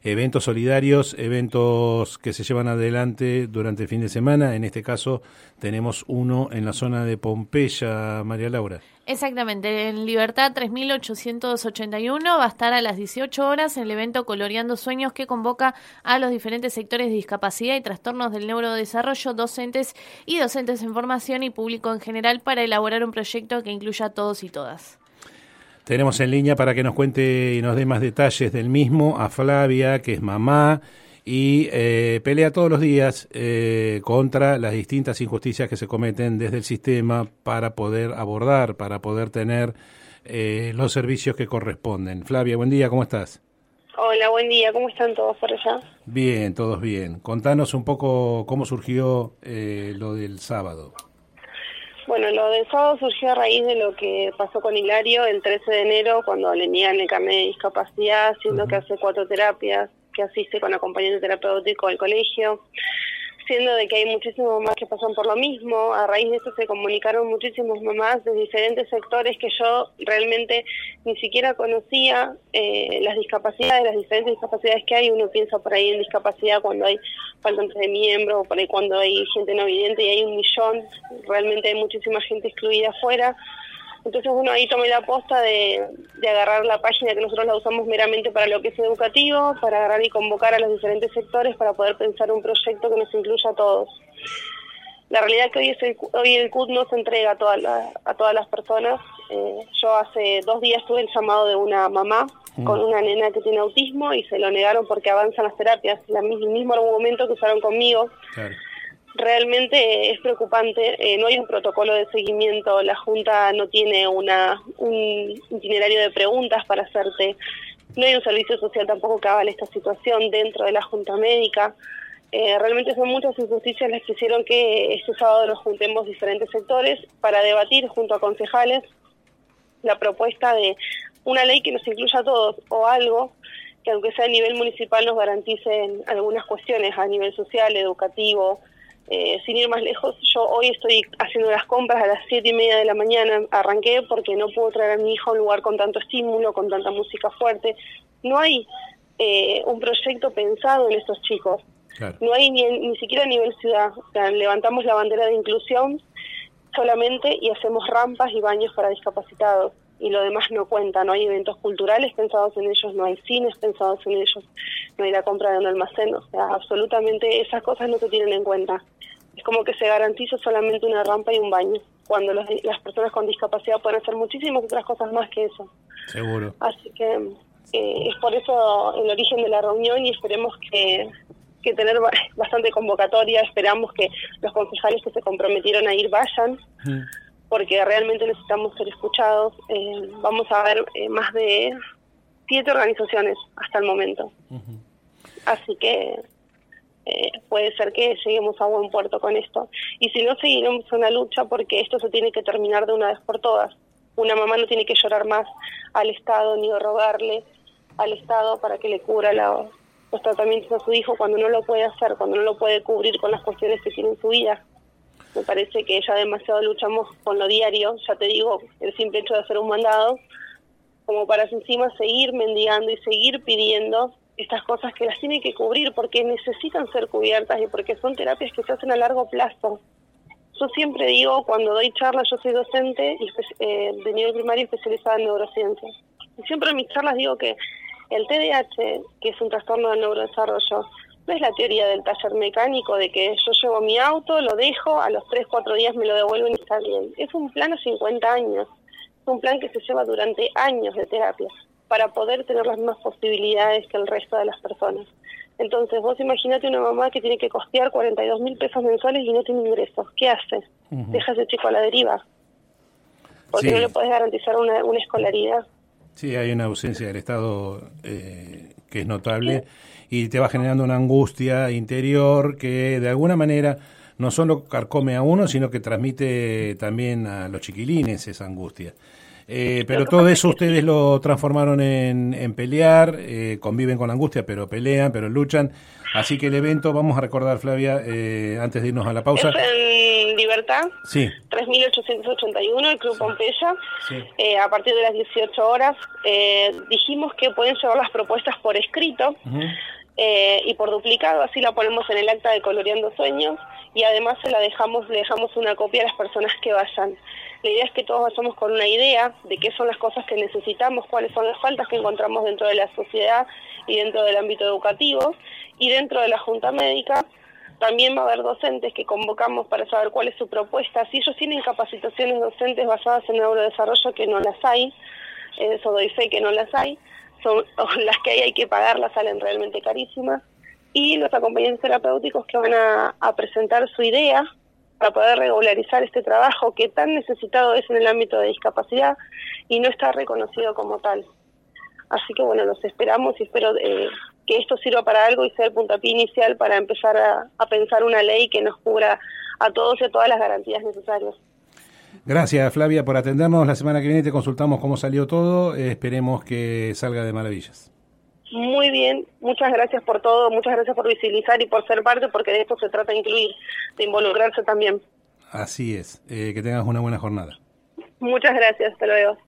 eventos solidarios, eventos que se llevan adelante durante el fin de semana. En este caso tenemos uno en la zona de Pompeya, María Laura. Exactamente, en Libertad 3881 va a estar a las 18 horas en el evento Coloreando Sueños, que convoca a los diferentes sectores de discapacidad y trastornos del neurodesarrollo, docentes y docentes en formación y público en general, para elaborar un proyecto que incluya a todos y todas. Tenemos en línea para que nos cuente y nos dé más detalles del mismo a Flavia, que es mamá y pelea todos los días contra las distintas injusticias que se cometen desde el sistema para poder abordar, para poder tener los servicios que corresponden. Flavia, buen día, ¿cómo estás? Hola, buen día, ¿cómo están todos por allá? Bien, todos bien. Contanos un poco cómo surgió lo del sábado. Bueno, lo del sábado surgió a raíz de lo que pasó con Hilario el 13 de enero, cuando le niegan el carnet de discapacidad, siendo que hace 4 terapias, que asiste con acompañante terapéutico al colegio, siendo de que hay muchísimos mamás que pasan por lo mismo. A raíz de eso se comunicaron muchísimas mamás de diferentes sectores que yo realmente ni siquiera conocía las discapacidades, las diferentes discapacidades que hay. Uno piensa por ahí en discapacidad cuando hay faltantes de miembros, o por ahí cuando hay gente no vidente y hay 1 millón, realmente hay muchísima gente excluida afuera. Entonces, bueno, ahí tomé la aposta de agarrar la página, que nosotros la usamos meramente para lo que es educativo, para agarrar y convocar a los diferentes sectores para poder pensar un proyecto que nos incluya a todos. La realidad es que hoy el CUT no se entrega a todas las personas. Yo hace 2 días tuve el llamado de una mamá con una nena que tiene autismo y se lo negaron porque avanzan las terapias, el mismo argumento que usaron conmigo. Claro. Realmente es preocupante, no hay un protocolo de seguimiento, la Junta no tiene un itinerario de preguntas para hacerte, no hay un servicio social tampoco que avale esta situación dentro de la Junta Médica. Realmente son muchas injusticias las que hicieron que este sábado nos juntemos diferentes sectores para debatir junto a concejales la propuesta de una ley que nos incluya a todos, o algo que aunque sea a nivel municipal nos garantice algunas cuestiones a nivel social, educativo. Sin ir más lejos, yo hoy estoy haciendo las compras a las 7:30 de la mañana, arranqué porque no puedo traer a mi hijo a un lugar con tanto estímulo, con tanta música fuerte. No hay un proyecto pensado en estos chicos, claro. No hay ni siquiera a nivel ciudad. O sea, levantamos la bandera de inclusión solamente y hacemos rampas y baños para discapacitados, y lo demás no cuenta. No hay eventos culturales pensados en ellos, no hay cines pensados en ellos, no hay la compra de un almacén. O sea, absolutamente esas cosas no se tienen en cuenta. Es como que se garantiza solamente una rampa y un baño, cuando las personas con discapacidad pueden hacer muchísimas otras cosas más que eso. Seguro. Así que es por eso el origen de la reunión, y esperemos que tener bastante convocatoria. Esperamos que los concejales que se comprometieron a ir vayan, porque realmente necesitamos ser escuchados. Vamos a ver más de 7 organizaciones hasta el momento. Así que puede ser que lleguemos a buen puerto con esto. Y si no, seguiremos una lucha, porque esto se tiene que terminar de una vez por todas. Una mamá no tiene que llorar más al Estado ni rogarle al Estado para que le cubra los tratamientos a su hijo cuando no lo puede hacer, cuando no lo puede cubrir con las cuestiones que tiene en su vida. Me parece que ya demasiado luchamos con lo diario, ya te digo, el simple hecho de hacer un mandado, como para encima seguir mendigando y seguir pidiendo estas cosas que las tiene que cubrir, porque necesitan ser cubiertas y porque son terapias que se hacen a largo plazo. Yo siempre digo, cuando doy charlas, yo soy docente de nivel primario especializada en neurociencia. Y siempre en mis charlas digo que el TDAH, que es un trastorno del neurodesarrollo, no es la teoría del taller mecánico de que yo llevo mi auto, lo dejo, a los 3-4 días me lo devuelven y está bien. Es un plan a 50 años, es un plan que se lleva durante años de terapia para poder tener las mismas posibilidades que el resto de las personas. Entonces, vos imaginate una mamá que tiene que costear 42.000 pesos mensuales y no tiene ingresos. ¿Qué hace? Deja a ese chico a la deriva. Porque no le podés garantizar una escolaridad. Sí, hay una ausencia del Estado que es notable, y te va generando una angustia interior que de alguna manera no solo carcome a uno, sino que transmite también a los chiquilines esa angustia. Pero todo eso ustedes lo transformaron en pelear, conviven con la angustia, pero pelean, pero luchan. Así que el evento, vamos a recordar, Flavia, antes de irnos a la pausa. Es en Libertad, sí. 3881, el Club Pompeya, sí. A partir de las 18 horas. Dijimos que pueden llevar las propuestas por escrito. y por duplicado, así la ponemos en el acta de Coloreando Sueños y además le dejamos una copia a las personas que vayan. La idea es que todos vayamos con una idea de qué son las cosas que necesitamos, cuáles son las faltas que encontramos dentro de la sociedad y dentro del ámbito educativo, y dentro de la Junta Médica también va a haber docentes que convocamos para saber cuál es su propuesta. Si ellos tienen capacitaciones docentes basadas en neurodesarrollo, que no las hay, eso doy fe que no las hay, son las que hay que pagarlas, salen realmente carísimas, y los acompañantes terapéuticos que van a presentar su idea para poder regularizar este trabajo que tan necesitado es en el ámbito de discapacidad y no está reconocido como tal. Así que bueno, los esperamos y espero que esto sirva para algo y sea el puntapié inicial para empezar a pensar una ley que nos cubra a todos y a todas las garantías necesarias. Gracias, Flavia, por atendernos. La semana que viene te consultamos cómo salió todo. Esperemos que salga de maravillas. Muy bien, muchas gracias por todo, muchas gracias por visibilizar y por ser parte, porque de esto se trata de incluir, de involucrarse también. Así es. Que tengas una buena jornada. Muchas gracias, hasta luego.